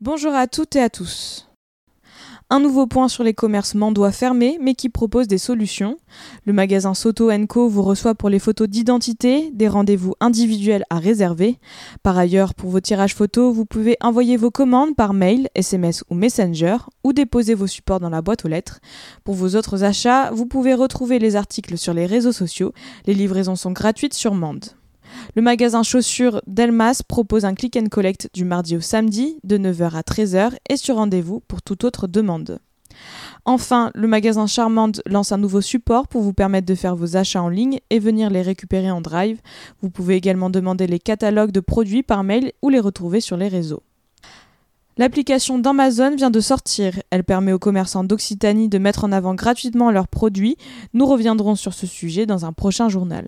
Bonjour à toutes et à tous. Un nouveau point sur les commerces mandois fermés, mais qui propose des solutions. Le magasin Soto & Co vous reçoit pour les photos d'identité, des rendez-vous individuels à réserver. Par ailleurs, pour vos tirages photos, vous pouvez envoyer vos commandes par mail, SMS ou Messenger, ou déposer vos supports dans la boîte aux lettres. Pour vos autres achats, vous pouvez retrouver les articles sur les réseaux sociaux. Les livraisons sont gratuites sur Mande. Le magasin chaussures Delmas propose un click and collect du mardi au samedi de 9h à 13h et sur rendez-vous pour toute autre demande. Enfin, le magasin Charmande lance un nouveau support pour vous permettre de faire vos achats en ligne et venir les récupérer en drive. Vous pouvez également demander les catalogues de produits par mail ou les retrouver sur les réseaux. L'application d'Amazon vient de sortir. Elle permet aux commerçants d'Occitanie de mettre en avant gratuitement leurs produits. Nous reviendrons sur ce sujet dans un prochain journal.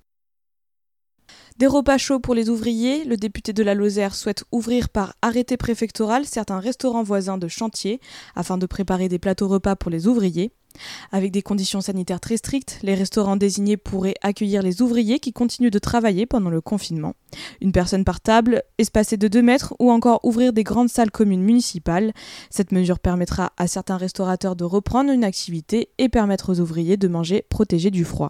Des repas chauds pour les ouvriers, le député de la Lozère souhaite ouvrir par arrêté préfectoral certains restaurants voisins de chantier afin de préparer des plateaux repas pour les ouvriers. Avec des conditions sanitaires très strictes, les restaurants désignés pourraient accueillir les ouvriers qui continuent de travailler pendant le confinement. Une personne par table, espacée de 2 mètres ou encore ouvrir des grandes salles communes municipales. Cette mesure permettra à certains restaurateurs de reprendre une activité et permettre aux ouvriers de manger protégés du froid.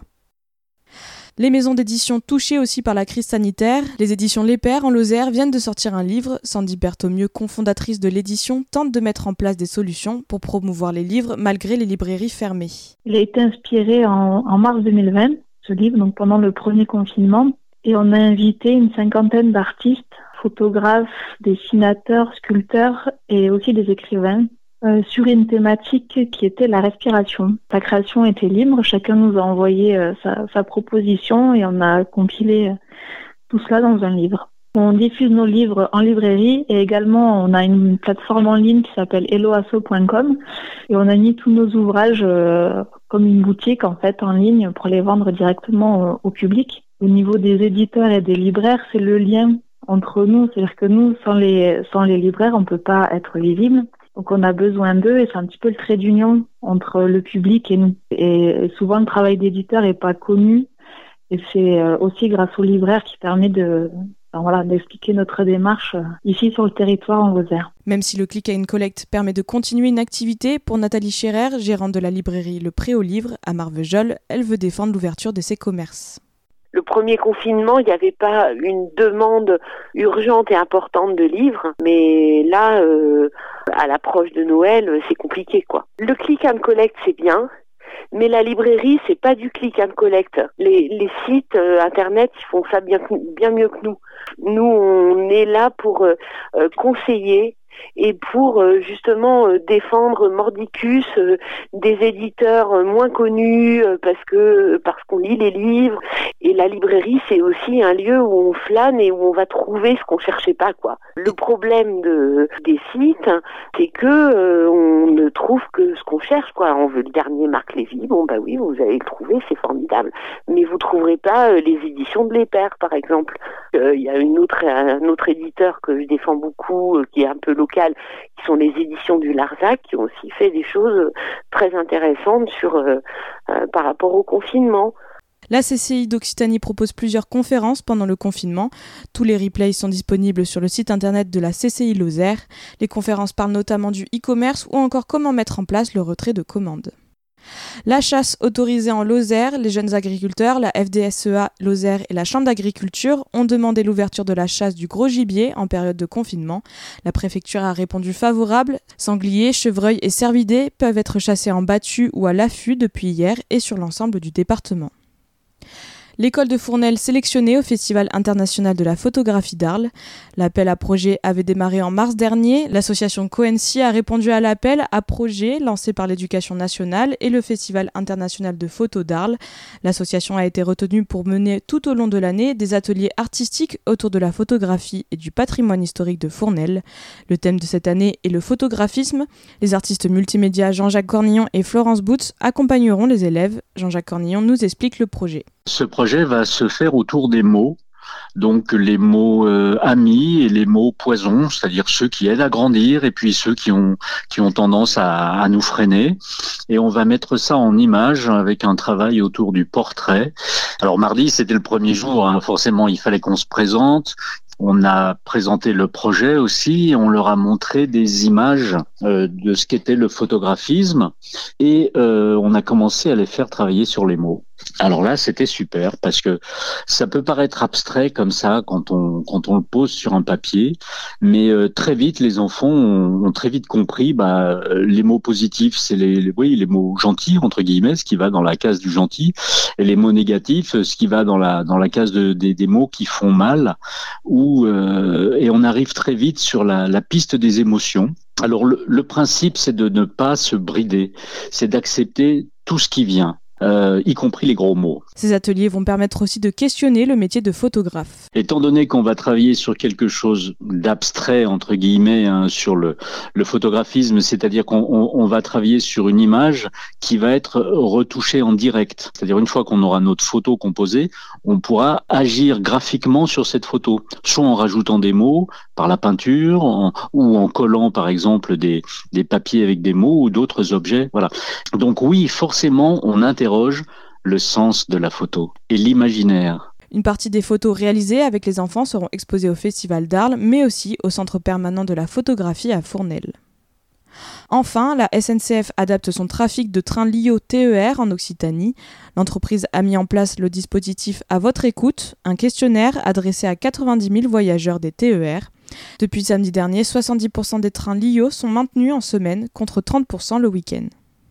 Les maisons d'édition touchées aussi par la crise sanitaire, les éditions Les Pères en Lozère viennent de sortir un livre. Sandy Berthaumieux, cofondatrice de l'édition, tente de mettre en place des solutions pour promouvoir les livres malgré les librairies fermées. Il a été inspiré en mars 2020, ce livre, donc pendant le premier confinement, et on a invité une 50aine d'artistes, photographes, dessinateurs, sculpteurs et aussi des écrivains sur une thématique qui était la respiration. La création était libre, chacun nous a envoyé sa proposition et on a compilé tout cela dans un livre. On diffuse nos livres en librairie et également on a une plateforme en ligne qui s'appelle helloasso.com et on a mis tous nos ouvrages comme une boutique en fait en ligne pour les vendre directement au public. Au niveau des éditeurs et des libraires, c'est le lien entre nous, c'est-à-dire que nous, sans les libraires, on peut pas être visible. Donc on a besoin d'eux et c'est un petit peu le trait d'union entre le public et nous. Et souvent le travail d'éditeur est pas connu et c'est aussi grâce aux libraires qui permet d'expliquer notre démarche ici sur le territoire en Lozère. Même si le click and collect permet de continuer une activité, pour Nathalie Scherer, gérante de la librairie Le Pré aux Livres à Marvejols, elle veut défendre l'ouverture de ses commerces. Le premier confinement, il n'y avait pas une demande urgente et importante de livres, mais là, à l'approche de Noël, c'est compliqué, quoi. Le click and collect, c'est bien, mais la librairie, c'est pas du click and collect. Les sites internet, ils font ça bien mieux que nous. Nous, on est là pour conseiller et pour justement défendre Mordicus, des éditeurs moins connus parce qu'on lit les livres. Et la librairie, c'est aussi un lieu où on flâne et où on va trouver ce qu'on cherchait pas, quoi. Le problème des sites, c'est que on ne trouve que ce qu'on cherche, quoi. On veut le dernier Marc Lévy, bon bah oui, vous allez le trouver, c'est formidable. Mais vous trouverez pas les éditions de Les Pères, par exemple. Il y a un autre éditeur que je défends beaucoup, qui est un peu local, qui sont les éditions du Larzac, qui ont aussi fait des choses très intéressantes par rapport au confinement. La CCI d'Occitanie propose plusieurs conférences pendant le confinement. Tous les replays sont disponibles sur le site internet de la CCI Lozère. Les conférences parlent notamment du e-commerce ou encore comment mettre en place le retrait de commandes. La chasse autorisée en Lozère, les jeunes agriculteurs, la FDSEA Lozère et la Chambre d'agriculture ont demandé l'ouverture de la chasse du gros gibier en période de confinement. La préfecture a répondu favorable. Sangliers, chevreuils et cervidés peuvent être chassés en battu ou à l'affût depuis hier et sur l'ensemble du département. L'école de Fournel sélectionnée au Festival international de la photographie d'Arles. L'appel à projet avait démarré en mars dernier. L'association Coenci a répondu à l'appel à projet lancé par l'Éducation nationale et le Festival international de photo d'Arles. L'association a été retenue pour mener tout au long de l'année des ateliers artistiques autour de la photographie et du patrimoine historique de Fournel. Le thème de cette année est le photographisme. Les artistes multimédia Jean-Jacques Cornillon et Florence Boots accompagneront les élèves. Jean-Jacques Cornillon nous explique le projet. Ce projet va se faire autour des mots, donc les mots amis et les mots poison, c'est-à-dire ceux qui aident à grandir et puis ceux qui ont tendance à nous freiner. Et on va mettre ça en image avec un travail autour du portrait. Alors mardi, c'était le premier jour, forcément il fallait qu'on se présente, On a présenté le projet aussi, on leur a montré des images de ce qu'était le photographisme et on a commencé à les faire travailler sur les mots. Alors là, c'était super parce que ça peut paraître abstrait comme ça quand on le pose sur un papier, mais très vite les enfants ont très vite compris les mots positifs, c'est les mots gentils entre guillemets, ce qui va dans la case du gentil, et les mots négatifs, ce qui va dans la case des mots qui font mal, et on arrive très vite sur la piste des émotions. Alors le principe, c'est de ne pas se brider, c'est d'accepter tout ce qui vient. Y compris les gros mots. Ces ateliers vont permettre aussi de questionner le métier de photographe. Étant donné qu'on va travailler sur quelque chose d'abstrait, entre guillemets, sur le photographisme, c'est-à-dire qu'on va travailler sur une image qui va être retouchée en direct. C'est-à-dire une fois qu'on aura notre photo composée, on pourra agir graphiquement sur cette photo, soit en rajoutant des mots par la peinture, ou en collant par exemple des papiers avec des mots ou d'autres objets. Voilà. Donc oui, forcément, on interroge le sens de la photo et l'imaginaire. Une partie des photos réalisées avec les enfants seront exposées au Festival d'Arles, mais aussi au Centre permanent de la photographie à Fournel. Enfin, la SNCF adapte son trafic de trains Lio TER en Occitanie. L'entreprise a mis en place le dispositif À votre écoute, un questionnaire adressé à 90 000 voyageurs des TER. Depuis samedi dernier, 70% des trains Lio sont maintenus en semaine contre 30% le week-end.